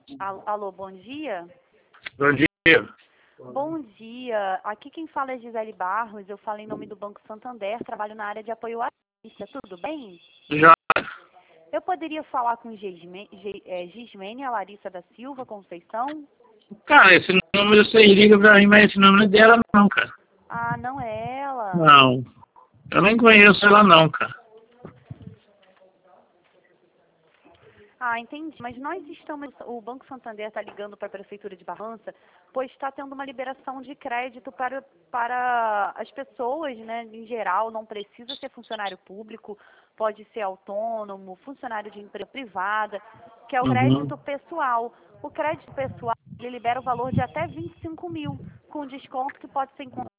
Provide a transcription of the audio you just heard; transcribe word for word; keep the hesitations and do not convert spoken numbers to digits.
Al- Alô, bom dia? Bom dia. Bom dia. Aqui quem fala é Gisele Barros. Eu falo em nome do Banco Santander. Trabalho na área de apoio à justiça. Tudo bem? Já. Eu poderia falar com Gisme- Gi- é, Gismene, a Larissa da Silva Conceição? Cara, esse número você liga pra mim, mas esse número não é dela não, cara. Ah, não é ela. Não. Eu nem conheço ela não, cara. Ah, entendi. Mas nós estamos, o Banco Santander está ligando para a Prefeitura de Barrança, pois está tendo uma liberação de crédito para, para as pessoas, né, em geral, não precisa ser funcionário público, pode ser autônomo, funcionário de empresa privada, que é o Uhum. crédito pessoal. O crédito pessoal, ele libera o valor de até vinte e cinco mil, com desconto que pode ser encontrado